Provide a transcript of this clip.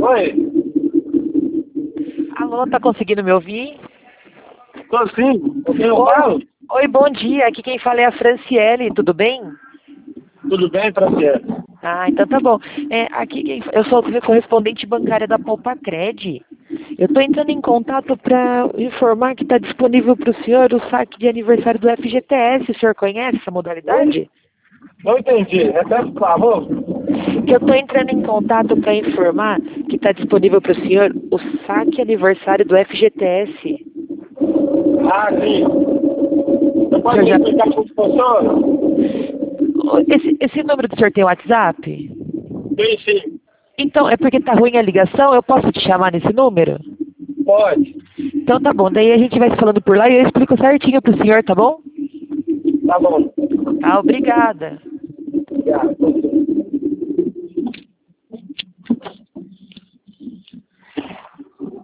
Oi, Alô, tá conseguindo me ouvir? tô sim. Quem eu Oi, falo? oi, bom dia. Aqui quem fala é a Franciele, tudo bem? Tudo bem, Franciele? Ah, então tá bom. Eu sou a correspondente bancária da Poupacred. Eu estou entrando em contato para informar que está disponível para o senhor o saque de aniversário do FGTS. O senhor conhece essa Oi? modalidade? Não entendi. Repete, por favor. Que eu estou entrando em contato para informar que está disponível para o senhor o saque aniversário do FGTS. Ah, sim. Você O pode senhor me já... explicar como funciona? Esse número do senhor tem WhatsApp? Sim, sim. Então, é porque tá ruim a ligação, eu posso te chamar nesse número? Pode. Então tá bom, daí a gente vai se falando por lá e eu explico certinho pro senhor, tá bom? Tá bom. Tá, obrigada. Obrigado.